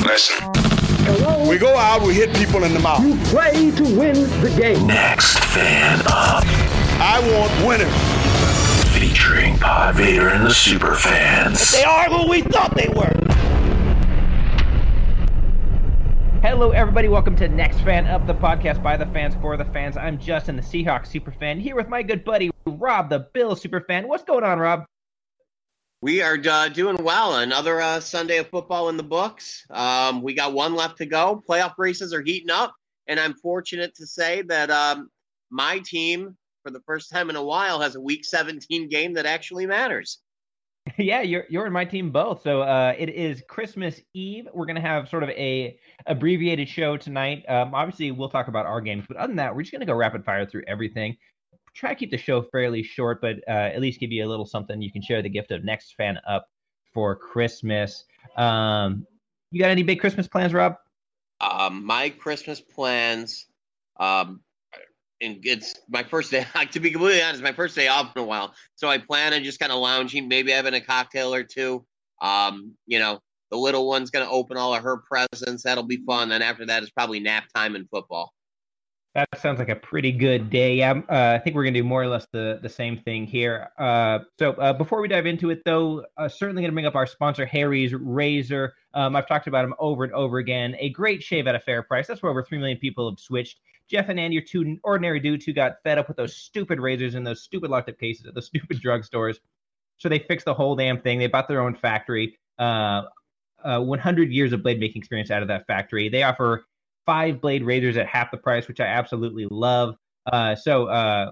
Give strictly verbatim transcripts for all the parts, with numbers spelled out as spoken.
Listen. Hello? We go out, we hit people in the mouth. You play to win the game. Next Fan Up. I want winners. Featuring Pod Vader and the Super Fans. They are who we thought they were. Hello, everybody. Welcome to Next Fan Up, the podcast by the fans for the fans. I'm Justin, the Seahawks super fan, here with my good buddy, Rob, the Bills super fan. What's going on, Rob? We are uh, doing well. Another uh, Sunday of football in the books. Um, we got one left to go. Playoff races are heating up, and I'm fortunate to say that um, my team, for the first time in a while, has a Week seventeen game that actually matters. Yeah, you're you're in my team both. So uh, it is Christmas Eve. We're gonna have sort of a abbreviated show tonight. Um, obviously, we'll talk about our games, but other than that, we're just gonna go rapid fire through everything. Try to keep the show fairly short, but uh, at least give you a little something you can share the gift of Next Fan Up for Christmas. Um, you got any big Christmas plans, Rob? Um, my Christmas plans, um, and it's my first day, to be completely honest, my first day off in a while. So I plan on just kind of lounging, maybe having a cocktail or two. Um, you know, the little one's going to open all of her presents. That'll be fun. Then after that, it's probably nap time and football. That sounds like a pretty good day. Yeah, uh, I think we're going to do more or less the, the same thing here. Uh, so uh, before we dive into it, though, uh, certainly going to bring up our sponsor, Harry's Razor. Um, I've talked about them over and over again. A great shave at a fair price. That's where over three million people have switched. Jeff and Andy are two ordinary dudes who got fed up with those stupid razors and those stupid locked-up cases at the stupid drugstores. So they fixed the whole damn thing. They bought their own factory. Uh, uh, one hundred years of blade-making experience out of that factory. They offer five blade razors at half the price, which I absolutely love. Uh, so uh,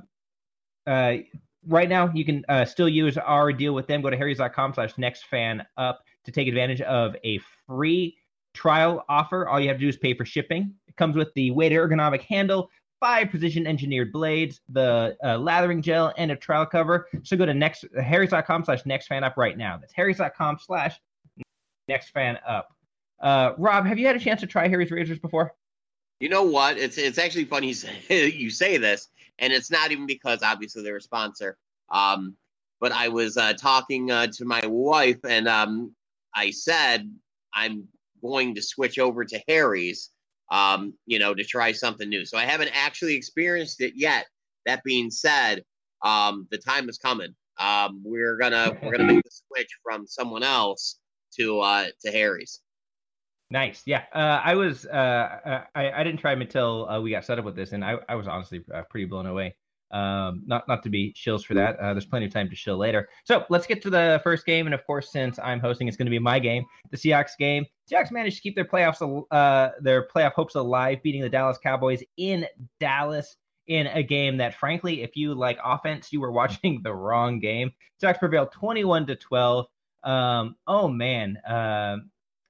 uh, right now, you can uh, still use our deal with them. Go to harrys.com slash nextfanup to take advantage of a free trial offer. All you have to do is pay for shipping. It comes with the weighted ergonomic handle, five precision-engineered blades, the uh, lathering gel, and a trial cover. So go to next harrys.com slash nextfanup right now. That's harrys.com slash nextfanup. Uh, Rob, have you had a chance to try Harry's razors before? You know what? It's it's actually funny you say, you say this, and it's not even because obviously they're a sponsor. Um, but I was uh, talking uh, to my wife, and um, I said I'm going to switch over to Harry's, um, you know, to try something new. So I haven't actually experienced it yet. That being said, um, the time is coming. Um, we're gonna we're gonna make the switch from someone else to uh, to Harry's. Nice. Yeah. Uh, I was, uh, I, I didn't try them until uh, we got set up with this, and I, I was honestly uh, pretty blown away. Um, not, not to be shills for that. Uh, there's plenty of time to shill later. So let's get to the first game. And of course, since I'm hosting, it's going to be my game, the Seahawks game. Seahawks managed to keep their playoffs, uh, their playoff hopes alive, beating the Dallas Cowboys in Dallas in a game that, frankly, if you like offense, you were watching the wrong game. Seahawks prevailed twenty-one to twelve. Um, oh man. Um, uh,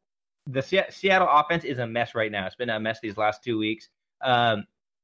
The Seattle offense is a mess right now. It's been a mess these last two weeks. Um,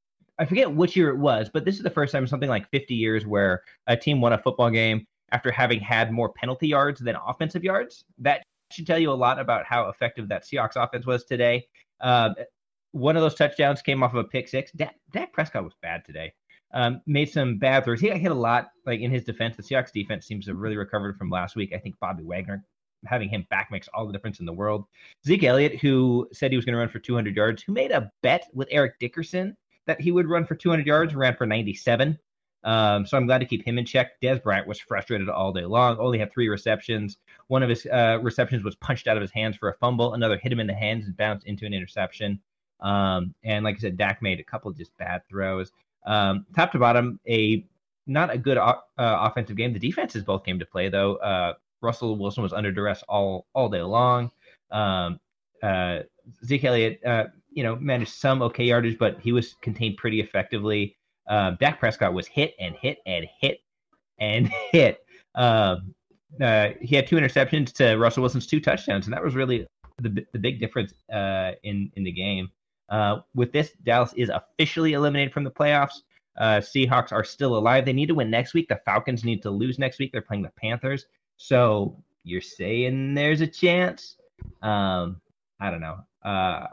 I forget which year it was, but this is the first time in something like fifty years where a team won a football game after having had more penalty yards than offensive yards. That should tell you a lot about how effective that Seahawks offense was today. Um, one of those touchdowns came off of a pick six. Dak, Dak Prescott was bad today. Um, made some bad throws. He got hit a lot. Like in his defense, the Seahawks defense seems to have really recovered from last week. I think Bobby Wagner, having him back makes all the difference in the world. Zeke Elliott, who said he was going to run for two hundred yards, who made a bet with Eric Dickerson that he would run for two hundred yards, ran for ninety-seven. Um, so I'm glad to keep him in check. Dez Bryant was frustrated all day long, only had three receptions. One of his uh, receptions was punched out of his hands for a fumble. Another hit him in the hands and bounced into an interception. Um, and like I said, Dak made a couple of just bad throws. Um, top to bottom, a not a good uh, offensive game. The defenses both came to play, though. Uh, Russell Wilson was under duress all all day long. Um, uh, Zeke Elliott, uh, you know, managed some okay yardage, but he was contained pretty effectively. Um, Dak Prescott was hit and hit and hit and hit. Um, uh, he had two interceptions to Russell Wilson's two touchdowns, and that was really the the big difference uh, in in the game. Uh, with this, Dallas is officially eliminated from the playoffs. Uh, Seahawks are still alive. They need to win next week. The Falcons need to lose next week. They're playing the Panthers. So you're saying there's a chance? Um, I don't know. Uh,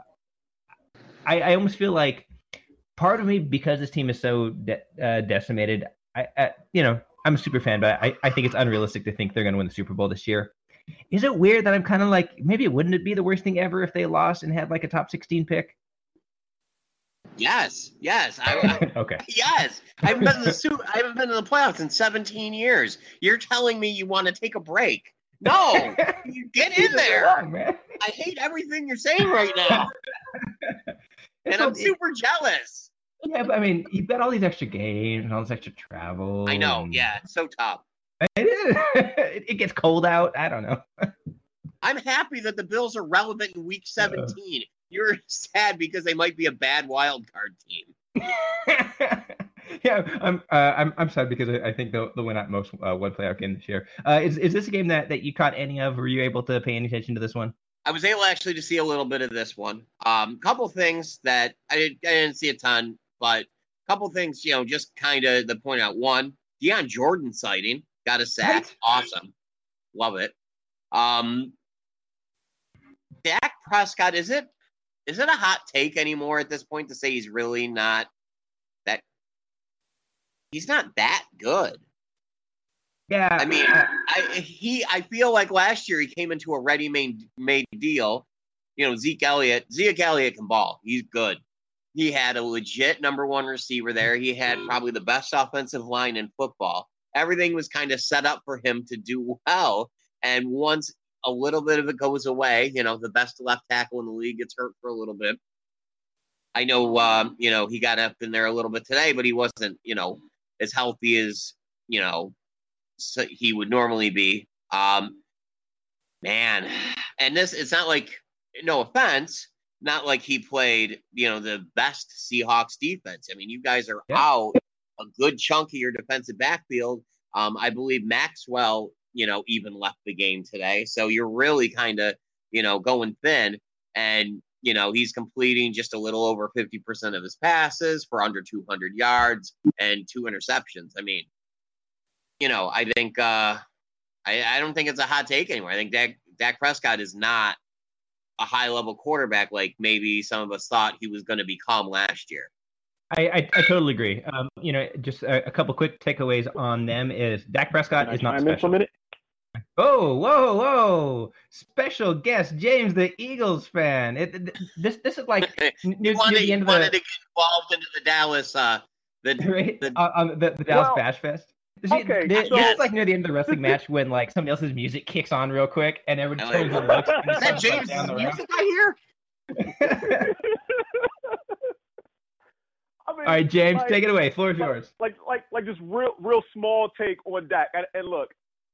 I, I almost feel like part of me, because this team is so de- uh, decimated, I, I, you know, I'm a super fan, but I, I think it's unrealistic to think they're going to win the Super Bowl this year. Is it weird that I'm kind of like, maybe it wouldn't it be the worst thing ever if they lost and had like a top sixteen pick? Yes, yes. I, okay. Yes. I haven't been to the suit. I haven't been to the playoffs in seventeen years. You're telling me you want to take a break? No, you get in there. Wrong, man. I hate everything you're saying right now, and So I'm it- super jealous. Yeah, but I mean, you've got all these extra games and all this extra travel. I know. and- Yeah, it's so tough. It is. it it gets cold out. I don't know. I'm happy that the Bills are relevant in Week seventeen. You're sad because they might be a bad wild card team. yeah, I'm. Uh, I'm. I'm sad because I, I think they'll, they'll win at most uh, one playoff game this year. Uh, is is this a game that, that you caught any of? Were you able to pay any attention to this one? I was able actually to see a little bit of this one. Um, couple things that I, did, I didn't see a ton, but a couple things, you know, just kind of to point out. One, Deion Jordan sighting, got a sack, Right. awesome, love it. Um, Dak Prescott, is it is it a hot take anymore at this point to say he's really not that? He's not that good. Yeah. I mean, uh, I he I feel like last year he came into a ready-made made deal. You know, Zeke Elliott. Zeke Elliott can ball. He's good. He had a legit number one receiver there. He had probably the best offensive line in football. Everything was kind of set up for him to do well. And once a little bit of it goes away, you know, the best left tackle in the league gets hurt for a little bit. I know, um, you know, he got up in there a little bit today, but he wasn't, you know, as healthy as, you know, so he would normally be. Um, man, and this, it's not like, no offense, not like he played, you know, the best Seahawks defense. I mean, you guys are Yeah. out a good chunk of your defensive backfield. Um, I believe Maxwell, you know, even left the game today. So you're really kind of, you know, going thin. And, you know, he's completing just a little over fifty percent of his passes for under two hundred yards and two interceptions. I mean, you know, I think uh, I, I don't think it's a hot take anymore. I think Dak, Dak Prescott is not a high-level quarterback like maybe some of us thought he was going to become last year. I, I, I totally agree. Um, you know, just a, a couple quick takeaways on them is Dak Prescott Can I is not chime in for a special. minute? Oh, whoa, whoa! Special guest James, the Eagles fan. It, it- this this is like You near, near wanted, the you end of wanted the to get involved into the Dallas, uh, the, right the on, on the, the Dallas Well, Bash Fest. This, okay, this, so- this is like near the end of the wrestling match when like somebody else's music kicks on real quick and everyone I like turns and looks. And is that someone's, like, James' down the music I hear? I mean, All right, James, like- take it away. Floor is like, yours. Like, like, like, just real, real small take on Dak. And, and look,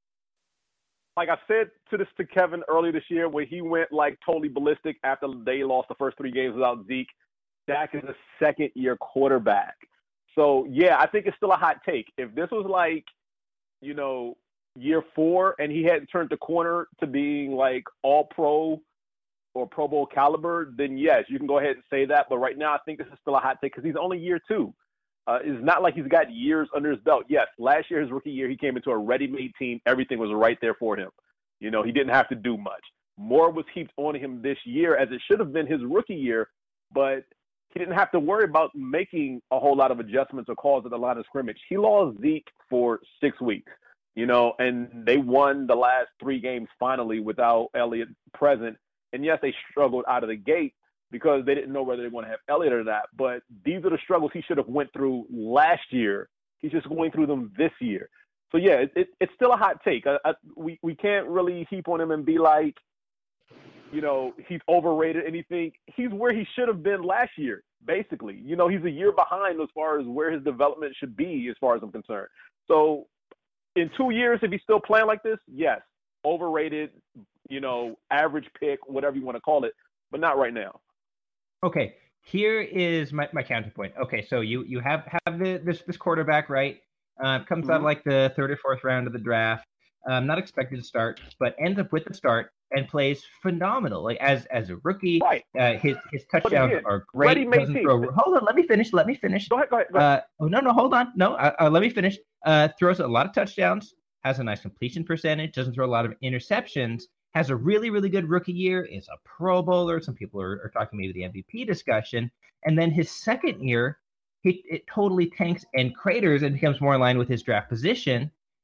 like I said to this to Kevin earlier this year, where he went like totally ballistic after they lost the first three games without Zeke. Dak is a second-year quarterback, so yeah, I think it's still a hot take. If this was like, you know, year four, and he hadn't turned the corner to being like All-Pro or Pro Bowl caliber, then yes, you can go ahead and say that. But right now, I think this is still a hot take because he's only year two. Uh, it's not like he's got years under his belt. Yes, last year, his rookie year, he came into a ready-made team. Everything was right there for him. You know, he didn't have to do much. More was heaped on him this year, as it should have been his rookie year, but he didn't have to worry about making a whole lot of adjustments or calls at the line of scrimmage. He lost Zeke for six weeks, you know, and they won the last three games finally without Elliott present. And yes, they struggled out of the gate because they didn't know whether they want to have Elliott or not. But these are the struggles he should have went through last year. He's just going through them this year. So, yeah, it, it, it's still a hot take. I, I, we, we can't really heap on him and be like, you know, he's overrated anything. He's where he should have been last year, basically. You know, he's a year behind as far as where his development should be as far as I'm concerned. So in two years, if he's still playing like this, yes, overrated, you know, average pick, whatever you want to call it, but not right now. Okay, here is my, my counterpoint. Okay, so you you have have the, this this quarterback, right? Uh, comes Mm-hmm. out of like the third or fourth round of the draft. Um, not expected to start, but ends up with the start and plays phenomenal. Like as as a rookie, Right. uh, his his But touchdowns again, are great. ready-made Doesn't team. throw- hold on, let me finish. Let me finish. Go ahead, go ahead. Go ahead. Uh, oh no, no, hold on. No, uh, uh, let me finish. Uh, throws a lot of touchdowns, has a nice completion percentage, doesn't throw a lot of interceptions, has a really, really good rookie year, is a Pro Bowler. Some people are, are talking maybe the M V P discussion. And then his second year, he, it totally tanks and craters and becomes more in line with his draft position.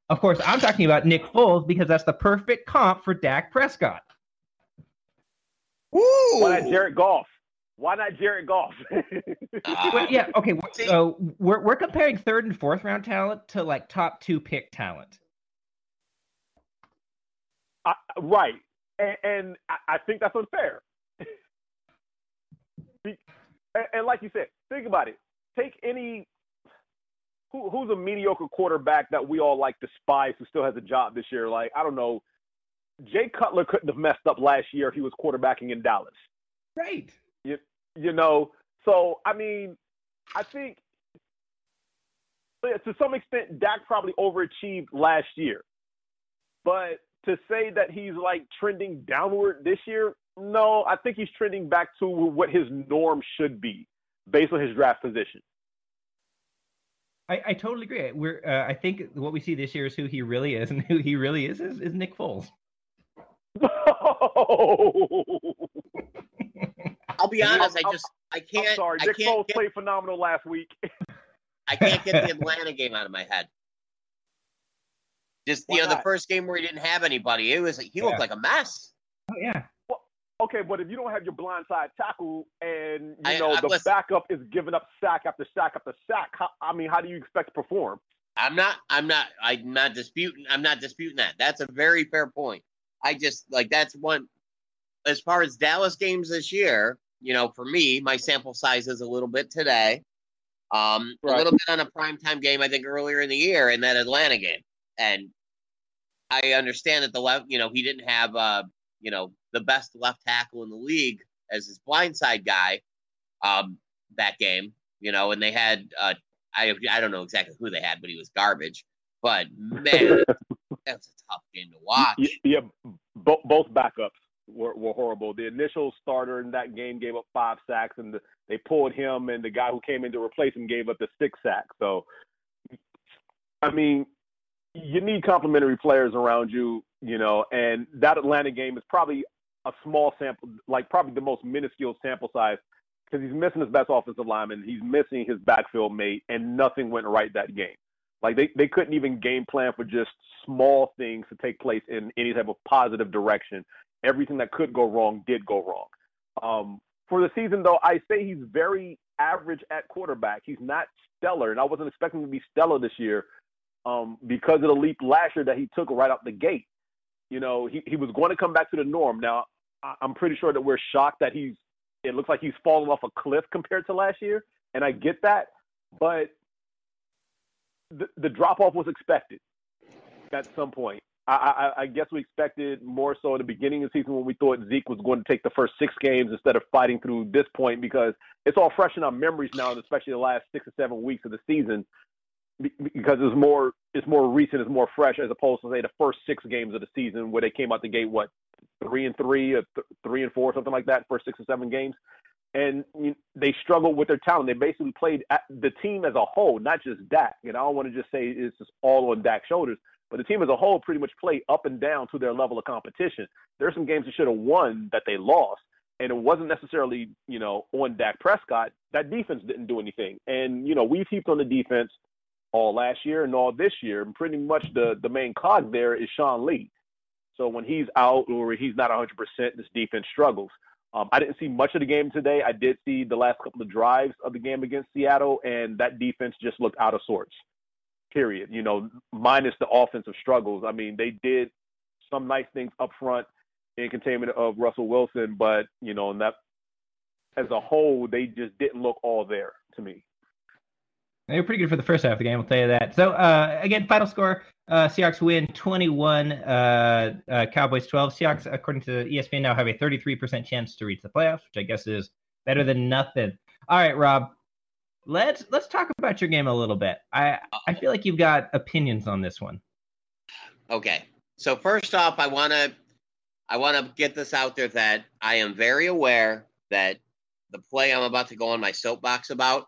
Of course, I'm talking about Nick Foles because that's the perfect comp for Dak Prescott. Ooh. Why not Jared Goff? Why not Jared Goff? Uh, Well, yeah, okay. we're- See- So we're we're comparing third and fourth round talent to like top two pick talent. I, right, and, and I, I think that's unfair. Be- and, and like you said, think about it. Take any who, who's a mediocre quarterback that we all like despise who still has a job this year. Like I don't know, Jay Cutler couldn't have messed up last year if he was quarterbacking in Dallas. Right. You, you know, so I mean, I think to some extent Dak probably overachieved last year, but to say that he's like trending downward this year, no, I think he's trending back to what his norm should be based on his draft position. I, I totally agree. We're uh, I think what we see this year is who he really is, and who he really is is, is Nick Foles. I'll be honest. I just I can't. I'm sorry, I Nick can't Foles get, played phenomenal last week. I can't get the Atlanta game out of my head. Just Why you know, the not? first game where he didn't have anybody, it was he looked Yeah. like a mess. Oh yeah. Okay, but if you don't have your blindside tackle and you I- know I- the listen. backup is giving up sack after sack after sack, how, I mean, how do you expect to perform? I'm not. I'm not. I'm not disputing. I'm not disputing that. That's a very fair point. I just like that's one. As far as Dallas games this year, you know, for me, my sample size is a little bit today. Um, Right. A little bit on a primetime game, I think earlier in the year, in that Atlanta game, and I understand that the left, you know, he didn't have, uh, you know, the best left tackle in the league as his blindside guy, um, that game, you know, and they had, uh, I I don't know exactly who they had, but he was garbage. But man, that's a tough game to watch. Y- Yeah, bo- both backups were, were horrible. The initial starter in that game gave up five sacks, and the, they pulled him, and the guy who came in to replace him gave up the six sacks. So, I mean, you need complementary players around you, you know, and that Atlanta game is probably a small sample, like probably the most minuscule sample size because he's missing his best offensive lineman. He's missing his backfield mate, and nothing went right that game. Like they, they couldn't even game plan for just small things to take place in any type of positive direction. Everything that could go wrong did go wrong. Um, for the season, though, I say he's very average at quarterback. He's not stellar, and I wasn't expecting him to be stellar this year um, because of the leap last year that he took right out the gate. You know, he, he was going to come back to the norm. Now, I, I'm pretty sure that we're shocked that he's – it looks like he's fallen off a cliff compared to last year, and I get that, but – The, the drop-off was expected at some point. I, I, I guess we expected more so at the beginning of the season when we thought Zeke was going to take the first six games instead of fighting through this point because it's all fresh in our memories now, and especially the last six or seven weeks of the season because it's more it's more recent, it's more fresh as opposed to, say, the first six games of the season where they came out the gate, what, three and three or th- three and four, something like that, first six or seven games. And you, they struggled with their talent. They basically played at the team as a whole, not just Dak. And I don't want to just say it's just all on Dak's shoulders, but the team as a whole pretty much played up and down to their level of competition. There are some games they should have won that they lost, and it wasn't necessarily, you know, on Dak Prescott. That defense didn't do anything. And, you know, we've heaped on the defense all last year and all this year, and pretty much the, the main cog there is Sean Lee. So when he's out or he's not one hundred percent, this defense struggles. Um, I didn't see much of the game today. I did see the last couple of drives of the game against Seattle, and that defense just looked out of sorts, period. You know, minus the offensive struggles. I mean, they did some nice things up front in containment of Russell Wilson, but, you know, and that, as a whole, they just didn't look all there to me. They were pretty good for the first half of the game, I'll tell you that. So, uh, again, final score, uh, Seahawks win twenty-one, uh, uh, Cowboys twelve. Seahawks, according to E S P N, now have a thirty-three percent chance to reach the playoffs, which I guess is better than nothing. All right, Rob, let's let's talk about your game a little bit. I, I feel like you've got opinions on this one. Okay. So first off, I want to I want to get this out there that I am very aware that the play I'm about to go on my soapbox about,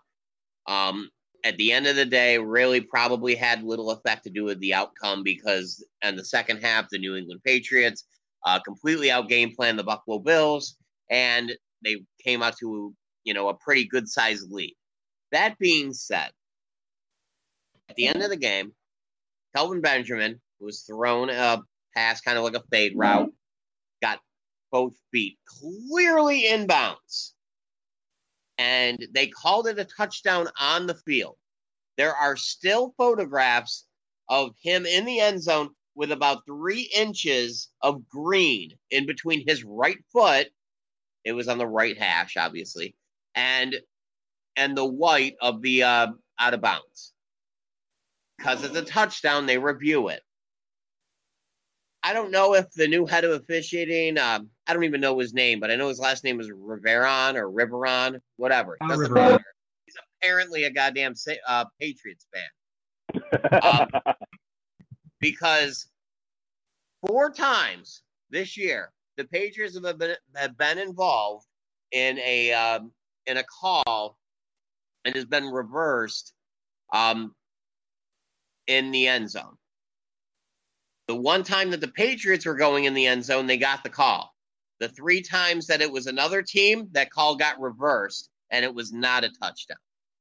um, at the end of the day, really probably had little effect to do with the outcome because in the second half, the New England Patriots uh, completely outgame planned the Buffalo Bills, and they came out to, you know, a pretty good-sized lead. That being said, at the end of the game, Kelvin Benjamin was thrown a pass, kind of like a fade route, got both feet clearly inbounds, and they called it a touchdown on the field. There are still photographs of him in the end zone with about three inches of green in between his right foot. It was on the right hash, obviously, and and the white of the uh, out of bounds. Because it's a touchdown, they review it. I don't know if the new head of officiating, um, I don't even know his name, but I know his last name is Riveron or Riveron, whatever. It doesn't matter. He's apparently a goddamn uh, Patriots fan. um, because four times this year, the Patriots have been, have been involved in a um, in a call and has been reversed um, in the end zone. The one time that the Patriots were going in the end zone, they got the call. The three times that it was another team, that call got reversed, and it was not a touchdown.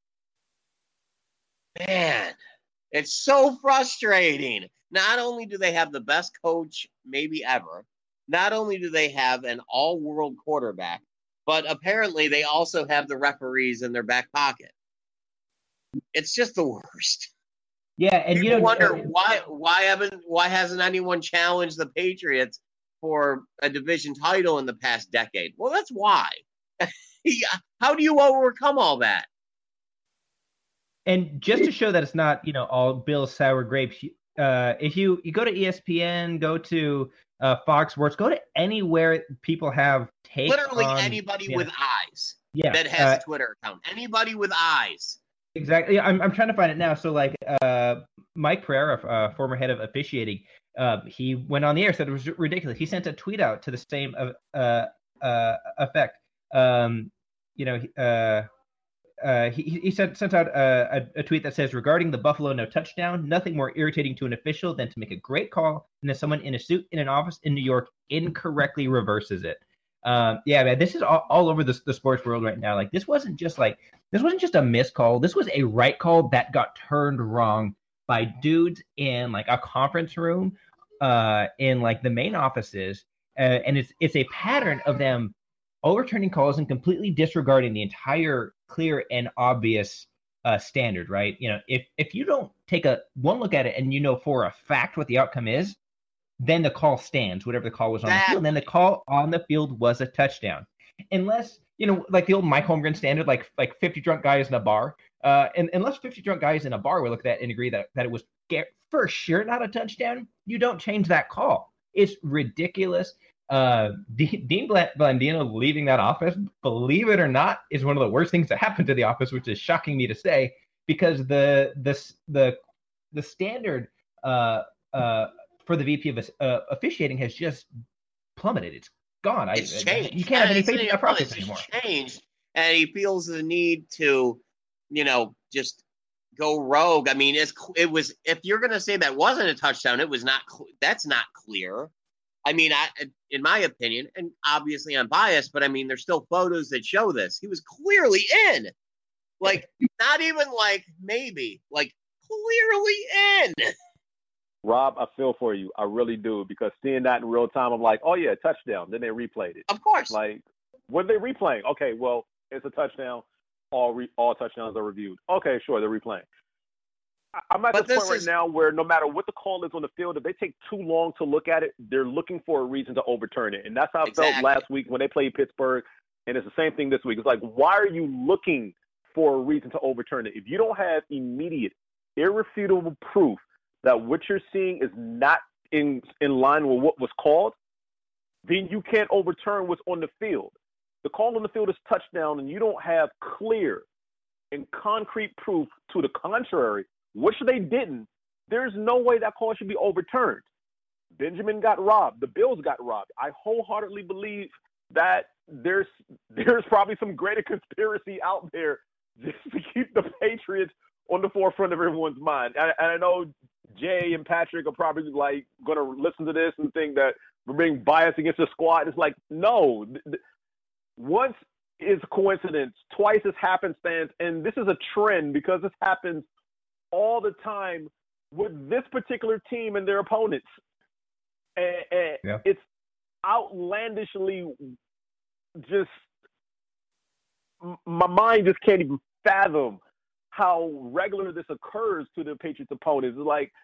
Man, it's so frustrating. Not only do they have the best coach maybe ever, not only do they have an all-world quarterback, but apparently they also have the referees in their back pocket. It's just the worst. Yeah, and People you know, wonder uh, why why haven't why hasn't anyone challenged the Patriots for a division title in the past decade? Well, that's why. How do you overcome all that? And just to show that it's not, you know, all Bill's sour grapes, uh, if you, you go to E S P N, go to uh, Fox Sports, go to anywhere people have takes Literally on, anybody yeah. with eyes yeah, that has uh, a Twitter account. Anybody with eyes. Exactly. I'm I'm trying to find it now. So like uh, Mike Pereira, uh, former head of officiating, uh, he went on the air, said it was ridiculous. He sent a tweet out to the same uh, uh, effect. Um, you know, uh, uh, he he sent sent out a, a, a tweet that says, regarding the Buffalo no touchdown, nothing more irritating to an official than to make a great call and then someone in a suit in an office in New York incorrectly reverses it. Um, yeah, man, this is all, all over the, the sports world right now. Like, this wasn't just like, this wasn't just a missed call. This was a right call that got turned wrong by dudes in like a conference room, uh, in like the main offices. Uh, and it's, it's a pattern of them overturning calls and completely disregarding the entire clear and obvious, uh, standard, right? You know, if, if you don't take a one look at it and you know for a fact what the outcome is, then the call stands, whatever the call was on the field. And then the call on the field was a touchdown. Unless, you know, like the old Mike Holmgren standard, like like fifty drunk guys in a bar. Uh, and unless fifty drunk guys in a bar will look at that and agree that, that it was for sure not a touchdown, you don't change that call. It's ridiculous. Uh, D- Dean Blandino leaving that office, believe it or not, is one of the worst things that happened to the office, which is shocking me to say, because the the the the standard uh uh for the V P of uh, officiating has just plummeted. It's gone. It's I, changed. You can't have any it's, faith in that process it's anymore. Changed, and he feels the need to, you know, just go rogue. I mean, it's it was. If you're going to say that wasn't a touchdown, it was not. That's not clear. I mean, I, in my opinion, and obviously I'm biased, but I mean, there's still photos that show this. He was clearly in, like not even like maybe, like clearly in. Rob, I feel for you. I really do, because seeing that in real time, I'm like, oh, yeah, touchdown. Then they replayed it. Of course. Like, what are they replaying? Okay, well, it's a touchdown. All re- all touchdowns are reviewed. Okay, sure, they're replaying. I- I'm at But this this point is- right now where no matter what the call is on the field, if they take too long to look at it, they're looking for a reason to overturn it. And that's how I Exactly. felt last week when they played Pittsburgh, and it's the same thing this week. It's like, why are you looking for a reason to overturn it? If you don't have immediate, irrefutable proof that what you're seeing is not in in line with what was called, then you can't overturn what's on the field. The call on the field is touchdown, and you don't have clear and concrete proof to the contrary, which they didn't. There's no way that call should be overturned. Benjamin got robbed. The Bills got robbed. I wholeheartedly believe that there's there's probably some greater conspiracy out there just to keep the Patriots on the forefront of everyone's mind. And, and I know Jay and Patrick are probably like going to listen to this and think that we're being biased against the squad. It's like, no. Once is a coincidence. Twice is happenstance. And this is a trend because this happens all the time with this particular team and their opponents. And, and yeah. it's outlandishly just – my mind just can't even fathom how regular this occurs to the Patriots' opponents. It's like –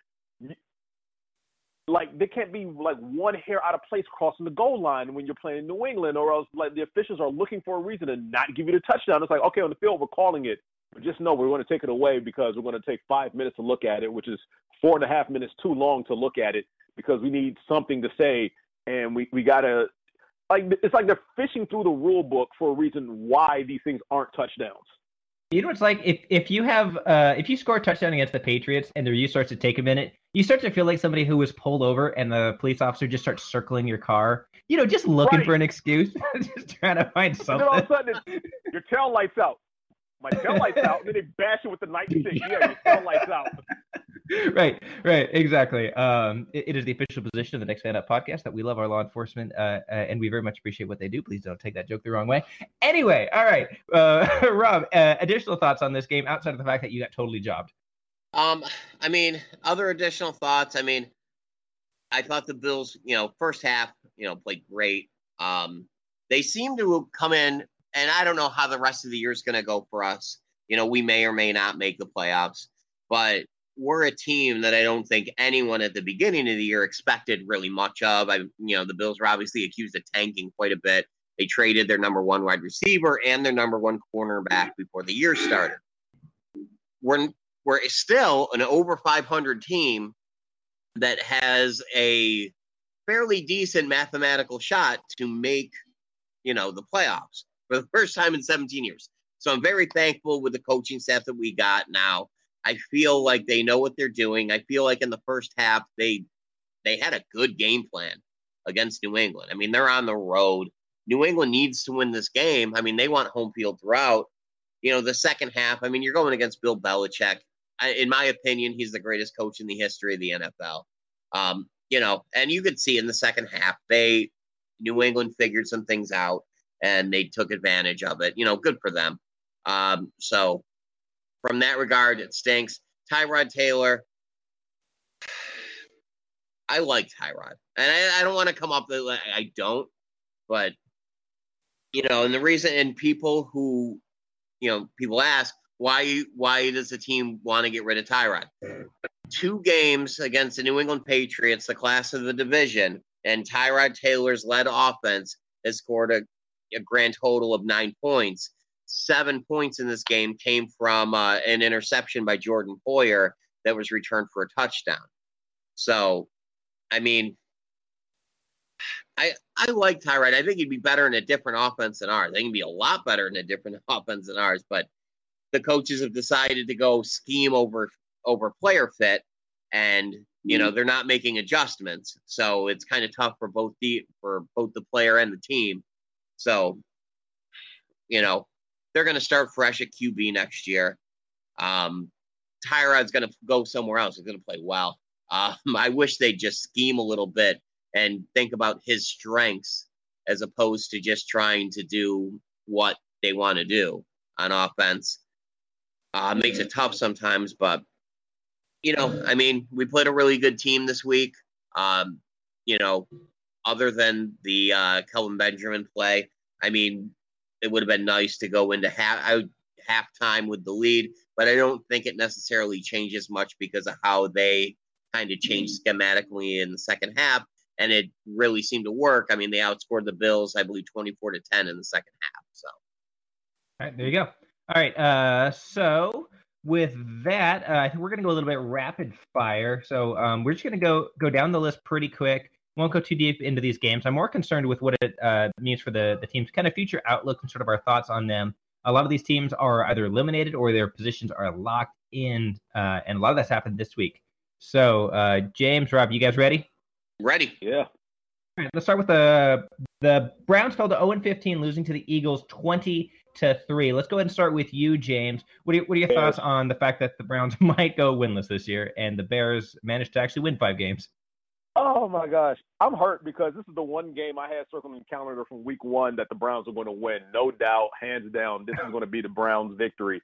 Like, there can't be, like, one hair out of place crossing the goal line when you're playing New England, or else, like, the officials are looking for a reason to not give you the touchdown. It's like, okay, on the field, we're calling it, but just know we're going to take it away because we're going to take five minutes to look at it, which is four and a half minutes too long to look at it because we need something to say, and we, we got to – like, it's like they're fishing through the rule book for a reason why these things aren't touchdowns. You know what's like? If if you have uh, if you score a touchdown against the Patriots and the review starts to take a minute, you start to feel like somebody who was pulled over and the police officer just starts circling your car. You know, just looking Right. for an excuse, just trying to find And something. then all of a sudden, it's, your tail lights out. My tail lights out, and then they bash it with the nightstick. Yeah, your tail lights out. Right, right, exactly. Um, it, it is the official position of the Next Fan Up podcast that we love our law enforcement, uh, uh, and we very much appreciate what they do. Please don't take that joke the wrong way. Anyway, all right, uh, Rob, uh, additional thoughts on this game outside of the fact that you got totally jobbed. Um, I mean, other additional thoughts. I mean, I thought the Bills, you know, first half, you know, played great. Um, they seem to come in, and I don't know how the rest of the year is going to go for us. You know, we may or may not make the playoffs, but we're a team that I don't think anyone at the beginning of the year expected really much of. I, you know, the Bills were obviously accused of tanking quite a bit. They traded their number one wide receiver and their number one cornerback before the year started. We're we're still an over five hundred team that has a fairly decent mathematical shot to make, you know, the playoffs for the first time in seventeen years. So I'm very thankful with the coaching staff that we got now. I feel like they know what they're doing. I feel like in the first half, they they had a good game plan against New England. I mean, they're on the road. New England needs to win this game. I mean, they want home field throughout. You know, the second half, I mean, you're going against Bill Belichick. I, in my opinion, he's the greatest coach in the history of the N F L. Um, you know, and you could see in the second half, they New England figured some things out, and they took advantage of it. You know, good for them. Um, so from that regard, it stinks. Tyrod Taylor, I like Tyrod. And I, I don't want to come up with, like, I don't, but, you know, and the reason, and people who, you know, people ask, why, why does the team want to get rid of Tyrod? Two games against the New England Patriots, the class of the division, and Tyrod Taylor's led offense has scored a, a grand total of nine points. Seven points in this game came from uh, an interception by Jordan Poyer that was returned for a touchdown. So, I mean, I I like Tyrod. I think he'd be better in a different offense than ours. I think he'd be a lot better in a different offense than ours. But the coaches have decided to go scheme over over player fit, and you know they're not making adjustments. So it's kind of tough for both the for both the player and the team. So, you know. They're going to start fresh at Q B next year. Um, Tyrod's going to go somewhere else. He's going to play well. Um, I wish they'd just scheme a little bit and think about his strengths as opposed to just trying to do what they want to do on offense. Uh, makes it tough sometimes, but, you know, I mean, we played a really good team this week. Um, you know, other than the uh, Kelvin Benjamin play, I mean, it would have been nice to go into half I would, halftime with the lead, but I don't think it necessarily changes much because of how they kind of changed schematically in the second half, and it really seemed to work. I mean, they outscored the Bills, I believe, twenty-four to ten in the second half. So, all right, there you go. All right, uh, so with that, uh, I think we're going to go a little bit rapid fire. So um, we're just going to go go down the list pretty quick. Won't go too deep into these games. I'm more concerned with what it uh, means for the, the team's kind of future outlook and sort of our thoughts on them. A lot of these teams are either eliminated or their positions are locked in, uh, and a lot of that's happened this week. So, uh, James, Rob, you guys ready? ready. Yeah. All right, let's start with the the Browns fell to oh and fifteen, losing to the Eagles twenty to three. Let's go ahead and start with you, James. What are, your, what are your thoughts on the fact that the Browns might go winless this year and the Bears managed to actually win five games? Oh, my gosh. I'm hurt because this is the one game I had circled in the calendar from week one that the Browns are going to win. No doubt, hands down, this is going to be the Browns' victory.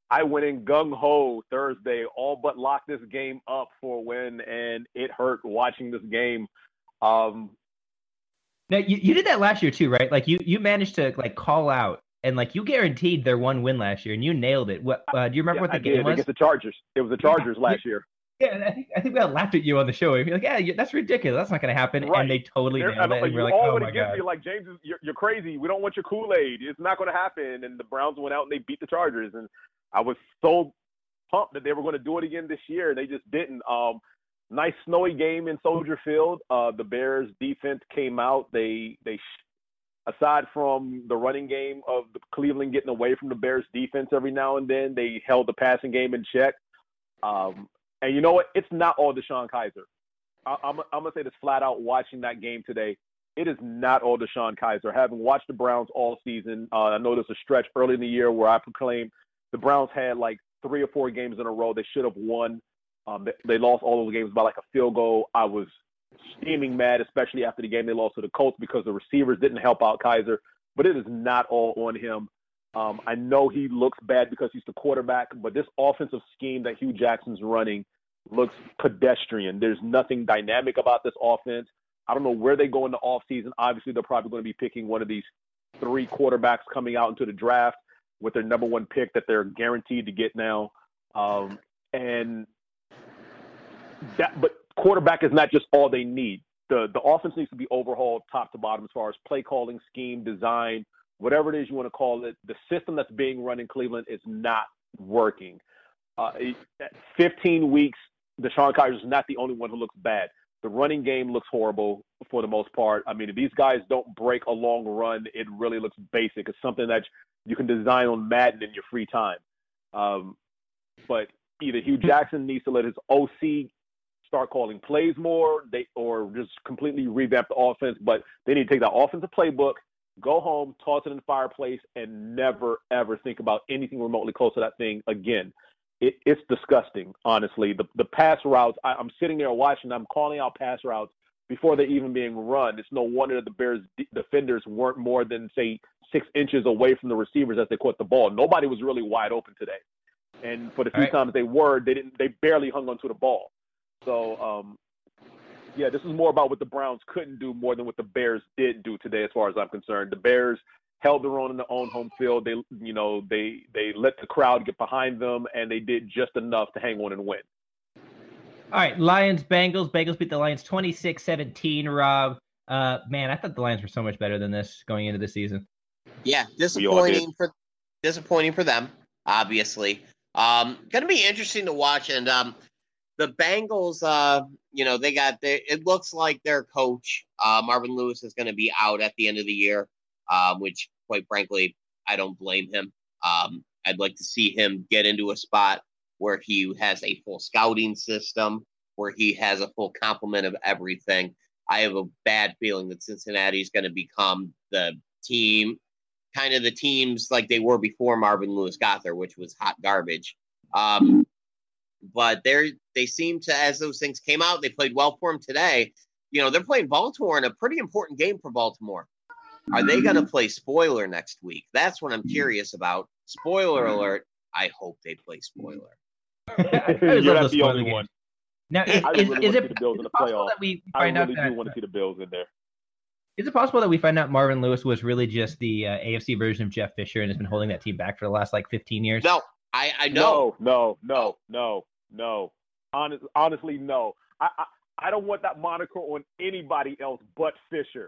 I went in gung-ho Thursday, all but locked this game up for a win, and it hurt watching this game. Um, now, you, you did that last year too, right? Like, you, you managed to, like, call out, and, like, you guaranteed their one win last year, and you nailed it. What uh, do you remember yeah, what the I game did. was? Against the Chargers. It was the Chargers yeah. last year. Yeah, I think I think we all laughed at you on the show. You're like, yeah, that's ridiculous. That's not going to happen. Right. And they totally They're, nailed it. And you we're like, all oh, would my against God. me like, James, is, you're, you're crazy. We don't want your Kool-Aid. It's not going to happen. And the Browns went out and they beat the Chargers. And I was so pumped that they were going to do it again this year. They just didn't. Um, nice snowy game in Soldier Field. Uh, the Bears defense came out. They they aside from the running game of the Cleveland getting away from the Bears defense every now and then, they held the passing game in check. Um, and you know what? It's not all DeShone Kizer. I, I'm, I'm going to say this flat out watching that game today. It is not all DeShone Kizer. Having watched the Browns all season, uh, I know there's a stretch early in the year where I proclaimed the Browns had like three or four games in a row they should have won. Um, they, they lost all those games by like a field goal. I was steaming mad, especially after the game they lost to the Colts because the receivers didn't help out Kizer. But it is not all on him. Um, I know he looks bad because he's the quarterback, but this offensive scheme that Hugh Jackson's running looks pedestrian. There's nothing dynamic about this offense. I don't know where they go in the offseason. Obviously, they're probably going to be picking one of these three quarterbacks coming out into the draft with their number one pick that they're guaranteed to get now. Um, and that, but quarterback is not just all they need. The the offense needs to be overhauled top to bottom as far as play calling, scheme, design, whatever it is you want to call it. The system that's being run in Cleveland is not working. Uh, fifteen weeks, DeShone Kizer is not the only one who looks bad. The running game looks horrible for the most part. I mean, if these guys don't break a long run, it really looks basic. It's something that you can design on Madden in your free time. Um, but either Hugh Jackson needs to let his O C start calling plays more, they or just completely revamp the offense. But they need to take that offensive playbook, go home, toss it in the fireplace, and never, ever think about anything remotely close to that thing again. It, it's disgusting, honestly. The the pass routes, I, I'm sitting there watching, I'm calling out pass routes before they're even being run. It's no wonder that the Bears d- defenders weren't more than, say, six inches away from the receivers as they caught the ball. Nobody was really wide open today. And for the few right. times they were, they didn't. They barely hung onto the ball. So, um, yeah, this is more about what the Browns couldn't do more than what the Bears did do today, as far as I'm concerned. The Bears held their own in their own home field. They, you know, they they let the crowd get behind them, and they did just enough to hang on and win. All right, Lions, Bengals. Bengals beat the Lions twenty-six seventeen, Rob. Uh, man, I thought the Lions were so much better than this going into the season. Yeah, disappointing for disappointing for them, obviously. Um, going to be interesting to watch. And um, the Bengals, uh, you know, they got their, it looks like their coach, uh, Marvin Lewis, is going to be out at the end of the year, um, which, quite frankly, I don't blame him. Um, I'd like to see him get into a spot where he has a full scouting system, where he has a full complement of everything. I have a bad feeling that Cincinnati is going to become the team, kind of the teams like they were before Marvin Lewis got there, which was hot garbage. Um, but they they seem to, as those things came out, they played well for him today. You know, they're playing Baltimore in a pretty important game for Baltimore. Are they going to play spoiler next week? That's what I'm curious about. Spoiler alert. I hope they play spoiler. I You're not the only game. one. Now, is, I is, really is want to it, see the Bills is in it the possible playoffs. that we I find really out that, do want to see the Bills in there. Is it possible that we find out Marvin Lewis was really just the uh, A F C version of Jeff Fisher and has been holding that team back for the last like fifteen years? No, I, I know. No, no, no, no, no. Honest, honestly, no. I, I I don't want that moniker on anybody else but Fisher.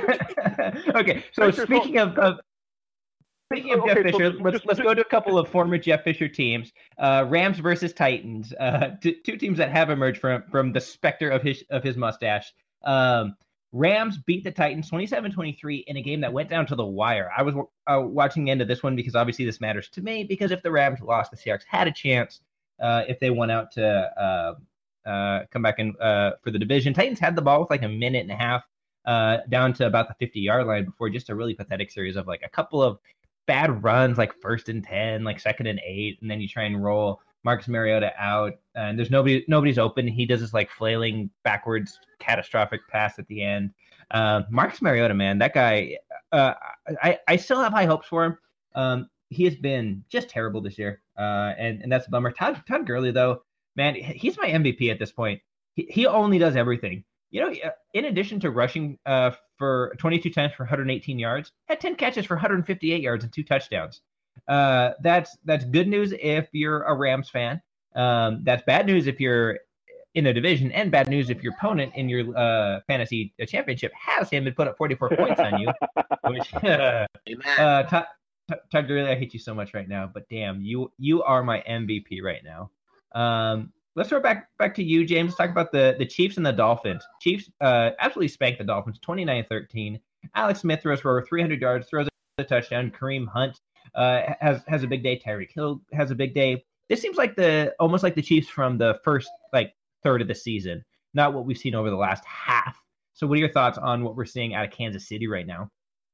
Okay, so Fisher's speaking of, of speaking of Okay, Jeff so Fisher, just- let's just- let's go to a couple of former Jeff Fisher teams. Uh, Rams versus Titans. Uh, t- two teams that have emerged from from the specter of his of his mustache. Um, Rams beat the Titans twenty-seven twenty-three in a game that went down to the wire. I was uh, watching the end of this one because obviously this matters to me, because if the Rams lost, the Seahawks had a chance uh, if they went out to uh, uh, come back in uh, for the division. Titans had the ball with like a minute and a half uh, down to about the fifty-yard line before just a really pathetic series of like a couple of bad runs, like first and ten, like second and eight, and then you try and roll Marcus Mariota out, and there's nobody, nobody's open. He does this like flailing backwards catastrophic pass at the end. Uh, Marcus Mariota, man, that guy, uh, I, I still have high hopes for him. Um, he has been just terrible this year. uh, and and that's a bummer. Todd Todd Gurley though, man, he's my M V P at this point. He he only does everything. You know, in addition to rushing uh, for twenty-two times for one hundred eighteen yards, had ten catches for one hundred fifty-eight yards and two touchdowns. Uh, that's that's good news if you're a Rams fan. Um, that's bad news if you're in a division, and bad news if your opponent in your uh, fantasy championship has him and put up forty-four points on you. Which, uh, uh, Todd, Todd Gurley, I hate you so much right now, but damn, you you are my M V P right now. Um, let's throw it back back to you, James. Let's talk about the, the Chiefs and the Dolphins. Chiefs uh, absolutely spanked the Dolphins, twenty-nine thirteen. Alex Smith throws for over three hundred yards, throws a touchdown. Kareem Hunt uh, has has a big day. Tyreek Hill has a big day. This seems like the almost like the Chiefs from the first like third of the season, not what we've seen over the last half. So, what are your thoughts on what we're seeing out of Kansas City right now?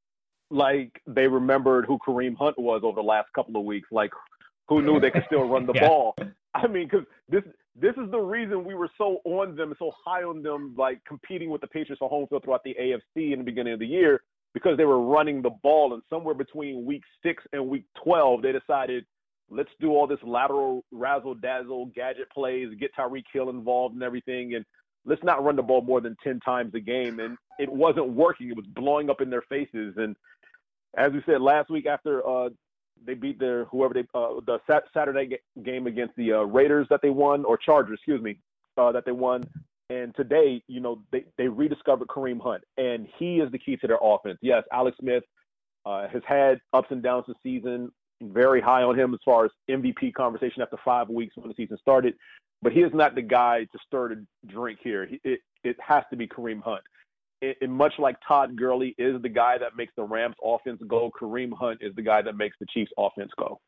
Like they remembered who Kareem Hunt was over the last couple of weeks. Like, who knew they could still run the yeah. ball? I mean, because this this is the reason we were so on them, so high on them, like competing with the Patriots for home field throughout the A F C in the beginning of the year, because they were running the ball. And somewhere between week six and week twelve, they decided, let's do all this lateral razzle-dazzle gadget plays, get Tyreek Hill involved and everything, and let's not run the ball more than ten times a game. And it wasn't working. It was blowing up in their faces. And as we said last week, after uh, they beat their whoever they uh, the sat- Saturday ga- game against the uh, Raiders that they won, or Chargers, excuse me, uh, that they won. And today, you know, they, they rediscovered Kareem Hunt, and he is the key to their offense. Yes, Alex Smith uh, has had ups and downs this season. Very high on him as far as M V P conversation after five weeks when the season started, but he is not the guy to stir the drink here. He, it it has to be Kareem Hunt. It, it, much like Todd Gurley is the guy that makes the Rams offense go, Kareem Hunt is the guy that makes the Chiefs offense go.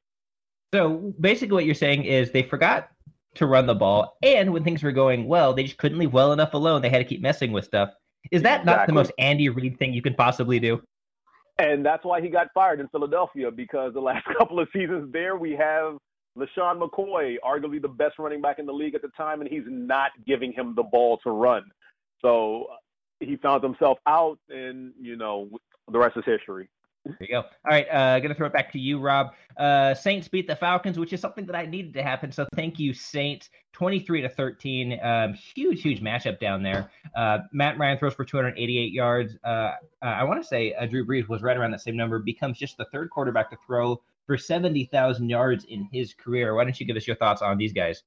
So basically what you're saying is they forgot to run the ball, and when things were going well, they just couldn't leave well enough alone. They had to keep messing with stuff. Is that exactly. not the most Andy Reid thing you could possibly do? And that's why he got fired in Philadelphia, because the last couple of seasons there, we have LaShawn McCoy, arguably the best running back in the league at the time, and he's not giving him the ball to run. So he found himself out, and, you know, the rest is history. There you go. All right, uh, going to throw it back to you, Rob. Uh, Saints beat the Falcons, which is something that I needed to happen. So thank you, Saints. twenty-three to thirteen. Um, huge, huge matchup down there. Uh, Matt Ryan throws for two hundred eighty-eight yards. Uh, uh, I want to say uh, Drew Brees was right around that same number. Becomes just the third quarterback to throw for seventy thousand yards in his career. Why don't you give us your thoughts on these guys?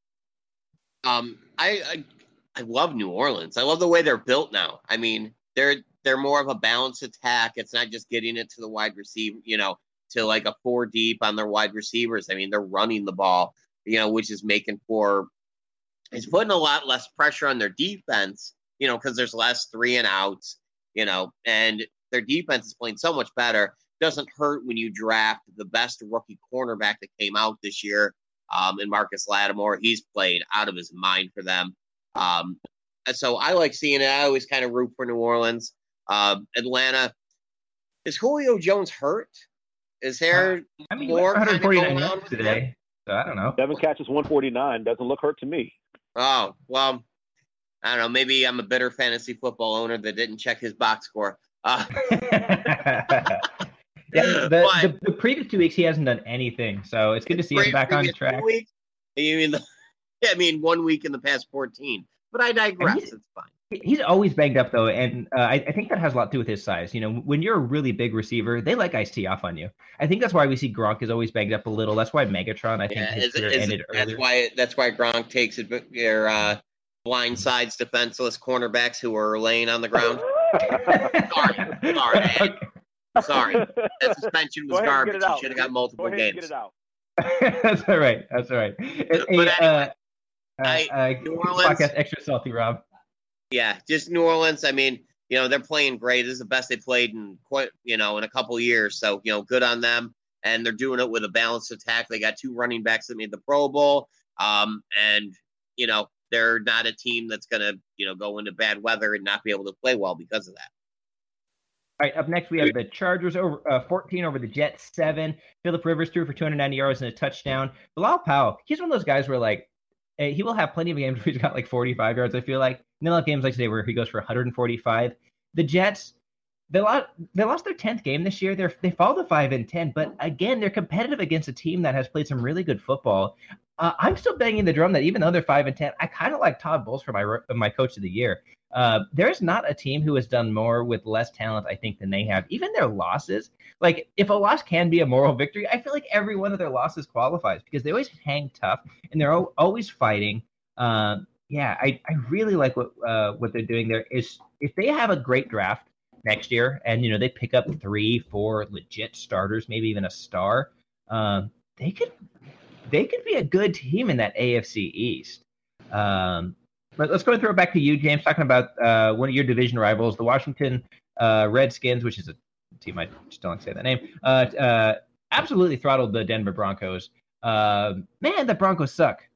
Um, I, I I love New Orleans. I love the way they're built now. I mean, they're they're more of a balanced attack. It's not just getting it to the wide receiver, you know, to like a four deep on their wide receivers. I mean, they're running the ball, you know, which is making for it's putting a lot less pressure on their defense, you know, because there's less three and outs, you know, and their defense is playing so much better. Doesn't hurt when you draft the best rookie cornerback that came out this year, um, in Marcus Lattimore. He's played out of his mind for them. Um, so I like seeing it. I always kind of root for New Orleans. Um, Atlanta. Is Julio Jones hurt? Is there uh, I mean, more one hundred forty-nine kind of yards today? So I don't know. Seven catches, one forty-nine. Doesn't look hurt to me. Oh, well, I don't know. Maybe I'm a bitter fantasy football owner that didn't check his box score. Uh, yeah, the, the, the previous two weeks he hasn't done anything, so it's good to see him back on track. Weeks, you mean the, I mean one week in the past fourteen, but I digress. It's fine. He's always banged up though, and uh, I, I think that has a lot to do with his size. You know, when you're a really big receiver, they like ice tea off on you. I think that's why we see Gronk is always banged up a little. That's why Megatron, I think, yeah, his is, career is, ended that's earlier. why that's why Gronk takes it. Their uh, blindsides defenseless cornerbacks who are laying on the ground. sorry, sorry, man. Sorry. That suspension was garbage. You should have got multiple Go games. Get it out. That's all right. That's all right. Hey, But anyway, uh, I, uh, New Orleans podcast extra salty, Rob. Yeah, just New Orleans. I mean, you know, they're playing great. This is the best they played in quite, you know, in a couple of years. So, you know, good on them. And they're doing it with a balanced attack. They got two running backs that made the Pro Bowl. Um, and, you know, they're not a team that's going to, you know, go into bad weather and not be able to play well because of that. All right, up next we have the Chargers over uh, fourteen over the Jets seven. Phillip Rivers threw for two hundred ninety yards and a touchdown. Bilal Powell, he's one of those guys where like he will have plenty of games where he's got like forty-five yards, I feel like. And then like games like today where he goes for one hundred forty-five. The Jets, they lost they lost their tenth game this year. They're they fall to five and ten, but again, they're competitive against a team that has played some really good football. Uh, I'm still banging the drum that even though they're five and ten, I kind of like Todd Bowles for my my coach of the year. Uh, there's not a team who has done more with less talent, I think, than they have. Even their losses, like if a loss can be a moral victory, I feel like every one of their losses qualifies because they always hang tough and they're al- always fighting. Um, yeah, I, I really like what uh, what they're doing there. Is if they have a great draft next year and you know they pick up three, four legit starters, maybe even a star, um, they could they could be a good team in that A F C East. Um, But let's go throw it back to you, James, talking about uh, one of your division rivals, the Washington uh, Redskins, which is a team I just don't like to say that name. Uh, uh, absolutely throttled the Denver Broncos. Uh, man, the Broncos suck.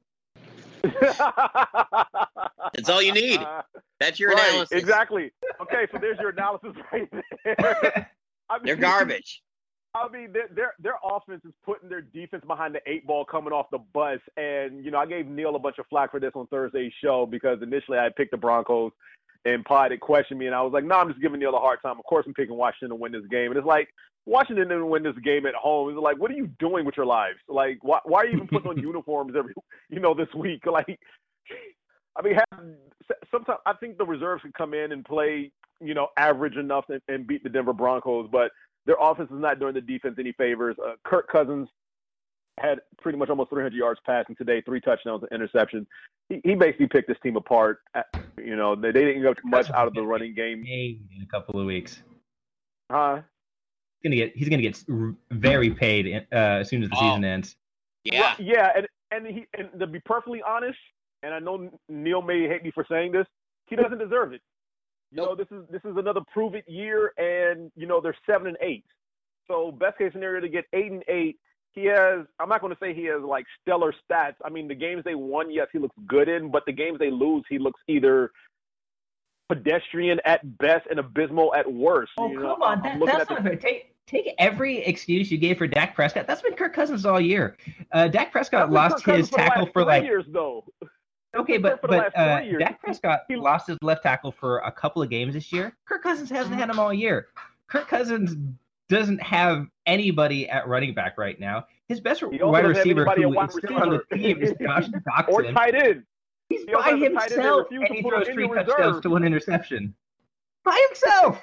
That's all you need. That's your right, analysis. Exactly. Okay, so there's your analysis right there. I mean, They're garbage. I mean, their, their their offense is putting their defense behind the eight ball coming off the bus. And, you know, I gave Neil a bunch of flack for this on Thursday's show because initially I picked the Broncos and Pod had questioned me. And I was like, no, I'm just giving Neil a hard time. Of course I'm picking Washington to win this game. And it's like, Washington didn't win this game at home. It's like, what are you doing with your lives? Like, why, why are you even putting on uniforms every, you know, this week? Like, I mean, have, sometimes I think the reserves can come in and play, you know, average enough and, and beat the Denver Broncos. But their offense is not doing the defense any favors. Uh, Kirk Cousins had pretty much almost three hundred yards passing today, three touchdowns, an interception. He, he basically picked this team apart. You know, they, they didn't go too much out of the running game. In a couple of weeks. Huh? He's gonna get he's gonna get very paid uh, as soon as the Oh. season ends. Yeah. Well, yeah, and and he and to be perfectly honest, and I know Neil may hate me for saying this, he doesn't deserve it. You know, this is this is another prove it year, and you know they're seven and eight. So best case scenario to get eight and eight. He has. I'm not going to say he has like stellar stats. I mean, the games they won, yes, he looks good in, but the games they lose, he looks either pedestrian at best and abysmal at worst. Oh, you come know, on. I'm That, looking that's at not the- fair. Take, take every excuse you gave for Dak Prescott. That's been Kirk Cousins all year. Uh, Dak Prescott That's been lost Kirk his Cousins for the tackle last for three like years though. Okay, That's but for the but last uh, three years. Dak Prescott He- lost his left tackle for a couple of games this year. Kirk Cousins hasn't had him all year. Kirk Cousins doesn't have anybody at running back right now. His best He also wide doesn't have receiver anybody at who wide is still on the receiver. team is Josh or Doxson. tight end. He's He also by has a tight end that himself, refused and to he put him throws in three the touchdowns reserve. to one interception. By himself.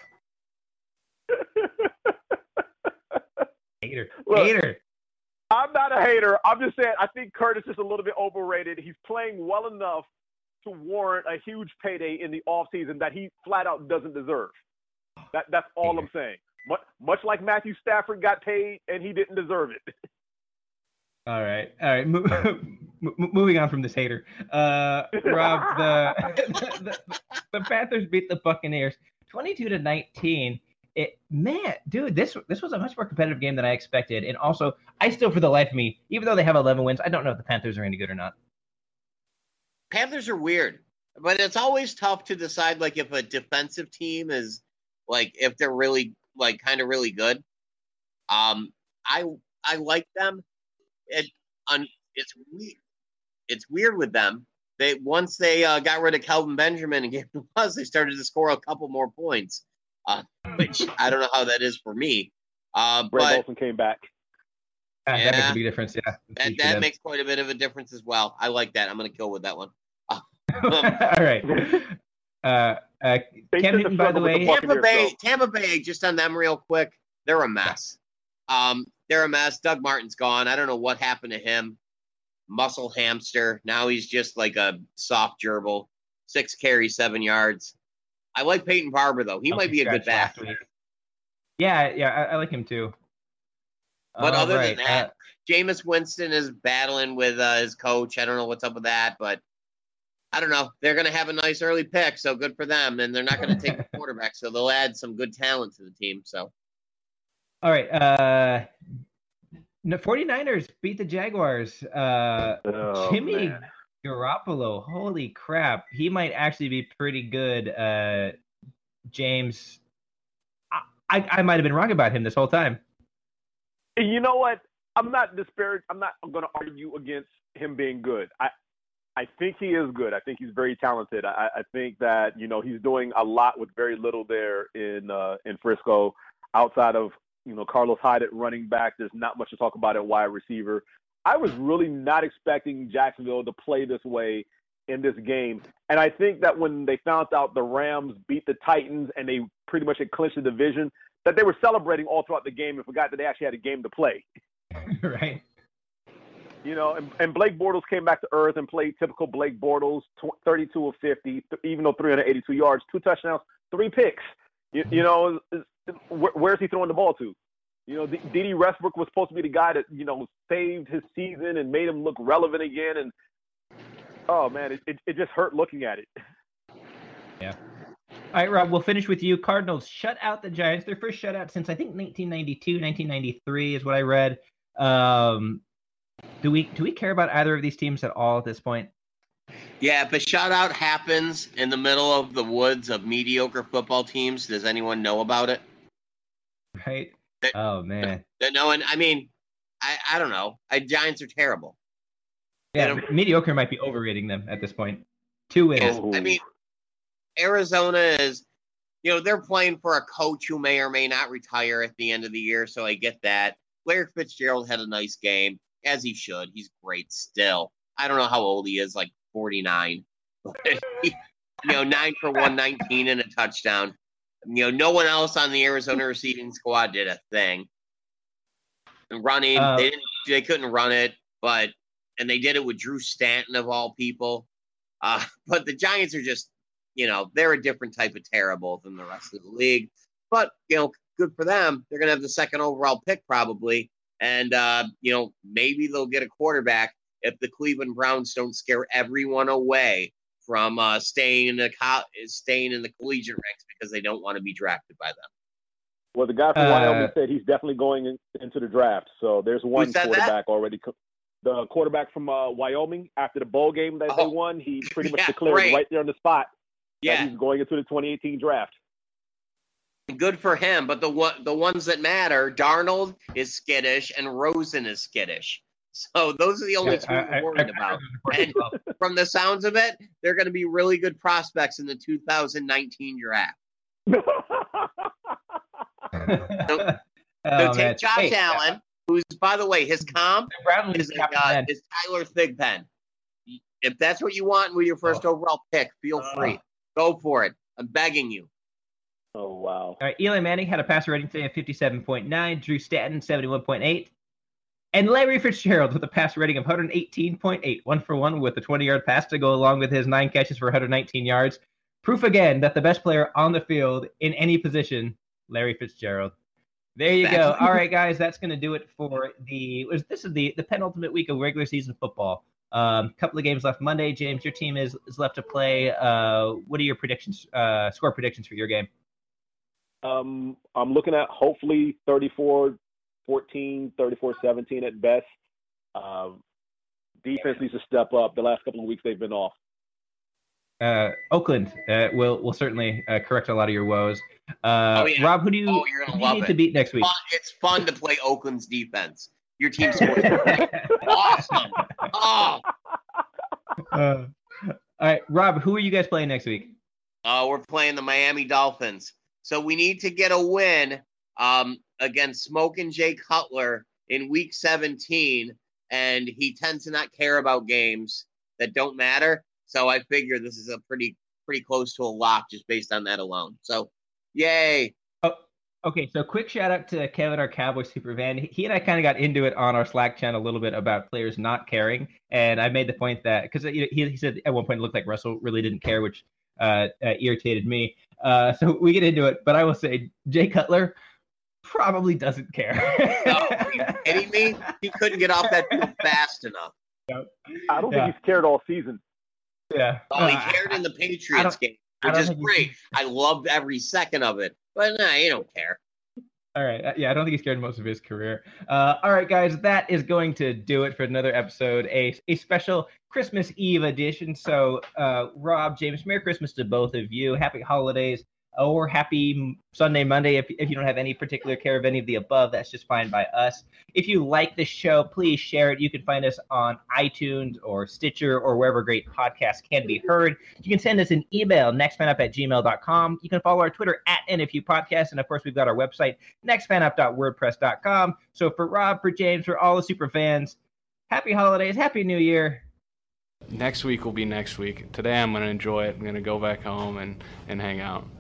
Hater. Look, Hater. I'm not a hater. I'm just saying I think Curtis is a little bit overrated. He's playing well enough to warrant a huge payday in the offseason that he flat out doesn't deserve. That that's all Hater. I'm saying. Much, much like Matthew Stafford got paid and he didn't deserve it. All right, all right. Mo- m- moving on from this hater, uh, Rob. The, the the Panthers beat the Buccaneers twenty-two to nineteen. It man, dude, this this was a much more competitive game than I expected. And also, I still, for the life of me, even though they have eleven wins, I don't know if the Panthers are any good or not. Panthers are weird, but it's always tough to decide, like, if a defensive team is, like, if they're really, like, kind of really good. Um, I I like them. It un, it's weird. It's weird with them. They once they uh, got rid of Kelvin Benjamin and gave him us, they started to score a couple more points, uh, which I don't know how that is for me. Uh, Ray but Bolton came back. Ah, That makes Yeah. a big difference. Yeah, that, Huge for that them. makes quite a bit of a difference as well. I like that. I'm going to kill with that one. Uh, all right. Uh, uh, They Cam shouldn't Newton, have by the struggled with way, the Tampa Buccaneers, Bay, though. Tampa Bay, just on them real quick, they're a mess. Um, they're a mess. Doug Martin's gone. I don't know what happened to him. Muscle hamster. Now he's just like a soft gerbil. Six carries, seven yards. I like Peyton Barber, though. He might be a good Scratch back. last week. Yeah, yeah, I, I like him too. But All other right, than that, Jameis Winston is battling with uh, his coach. I don't know what's up with that, but I don't know. They're going to have a nice early pick, so good for them. And they're not going to take the quarterback, so they'll add some good talent to the team. So all right. Uh, the 49ers beat the Jaguars. Uh, Oh, Jimmy man. Garoppolo, holy crap. He might actually be pretty good, uh, James. I, I, I might have been wrong about him this whole time. You know what? I'm not disparaged. I'm not going to argue against him being good. I I think he is good. I think he's very talented. I, I think that, you know, he's doing a lot with very little there in uh, in Frisco. Outside of, you know, Carlos Hyde at running back, there's not much to talk about at wide receiver. I was really not expecting Jacksonville to play this way in this game. And I think that when they found out the Rams beat the Titans and they pretty much had clinched the division, that they were celebrating all throughout the game and forgot that they actually had a game to play. Right. You know, and, and Blake Bortles came back to earth and played typical Blake Bortles, thirty-two of fifty, even though three hundred eighty-two yards, two touchdowns, three picks. You, you know, where, where's he throwing the ball to? You know, D D Westbrook was supposed to be the guy that, you know, saved his season and made him look relevant again. And, oh, man, it, it, it just hurt looking at it. Yeah. All right, Rob, we'll finish with you. Cardinals shut out the Giants. Their first shutout since, I think, nineteen ninety-two, nineteen ninety-three is what I read. Um, do we do we care about either of these teams at all at this point? Yeah, if a shutout happens in the middle of the woods of mediocre football teams, does anyone know about it? Right? That, oh, man. That no one, I mean, I, I don't know. I, Giants are terrible. Yeah, mediocre might be overrating them at this point. Two wins. I mean, Arizona is, you know, they're playing for a coach who may or may not retire at the end of the year, so I get that. Larry Fitzgerald had a nice game, as he should. He's great still. I don't know how old he is, like forty-nine. But he, you know, nine for one nineteen and a touchdown. You know, no one else on the Arizona receiving squad did a thing. And running, uh, they didn't, they couldn't run it, but and they did it with Drew Stanton of all people. Uh, but the Giants are just, you know, they're a different type of terrible than the rest of the league. But, you know, good for them. They're going to have the second overall pick probably. And, uh, you know, maybe they'll get a quarterback if the Cleveland Browns don't scare everyone away from uh, staying in the co- staying in the collegiate ranks because they don't want to be drafted by them. Well, the guy from uh, Wyoming said he's definitely going in, into the draft. So there's one quarterback that? already. Co- the quarterback from uh, Wyoming, after the bowl game that oh. they won, he pretty much yeah, declared great. right there on the spot yeah. that he's going into the twenty eighteen draft. Good for him, but the one, the ones that matter, Darnold is skittish and Rosen is skittish. So those are the only yeah, two we're worried I, I, about. I, and from the sounds of it, they're going to be really good prospects in the two thousand nineteen draft. so oh, so take Josh hey, Allen, uh, who's, by the way, his comp is, uh, is Tyler Thigpen. If that's what you want with your first oh. overall pick, feel free. Uh, Go for it. I'm begging you. Oh, wow. All right, Eli Manning had a passer rating today of fifty-seven point nine, Drew Stanton, seventy-one point eight, and Larry Fitzgerald with a passer rating of one eighteen point eight, one for one with a twenty-yard pass to go along with his nine catches for one hundred nineteen yards. Proof again that the best player on the field in any position, Larry Fitzgerald. There you go. All right, guys, that's going to do it for the – this is the, the penultimate week of regular season football. A um, couple of games left Monday. James, your team is, is left to play. Uh, what are your predictions, uh, score predictions for your game? Um, I'm looking at hopefully thirty-four fourteen, thirty-four seventeen at best. Um, defense needs to step up. The last couple of weeks they've been off. Uh, Oakland uh, will will certainly uh, correct a lot of your woes. Uh, oh, yeah. Rob, who do you, oh, you're who gonna do you love need it. to beat next week? It's fun to play Oakland's defense. Your team scores. Awesome. Oh. Uh, all right, Rob, who are you guys playing next week? Uh, we're playing the Miami Dolphins. So we need to get a win um, against Smokin' Jay Cutler in week seventeen, and he tends to not care about games that don't matter. So I figure this is a pretty pretty close to a lock just based on that alone. So, yay. Oh, okay, so quick shout out to Kevin, our Cowboy super fan. He and I kind of got into it on our Slack channel a little bit about players not caring, and I made the point that because he, he said at one point it looked like Russell really didn't care, which uh, uh, irritated me. Uh, so we get into it, but I will say Jay Cutler probably doesn't care. No, are you kidding me? He couldn't get off that field fast enough. Yep. I don't yeah. think he's cared all season. Yeah. Oh, he cared in the Patriots game, which is great. I loved every second of it, but nah, he don't care. All right. Yeah, I don't think he's cared most of his career. Uh, all right, guys, that is going to do it for another episode, a, a special Christmas Eve edition. So, uh, Rob, James, Merry Christmas to both of you. Happy holidays. or happy Sunday, Monday. If, if you don't have any particular care of any of the above, that's just fine by us. If you like the show, please share it. You can find us on iTunes or Stitcher or wherever great podcasts can be heard. You can send us an email, nextfanup at gmail dot com. You can follow our Twitter at N F U Podcast. And of course, we've got our website, nextfanup dot wordpress dot com. So for Rob, for James, for all the super fans, happy holidays, happy new year. Next week will be next week. Today I'm going to enjoy it. I'm going to go back home and, and hang out.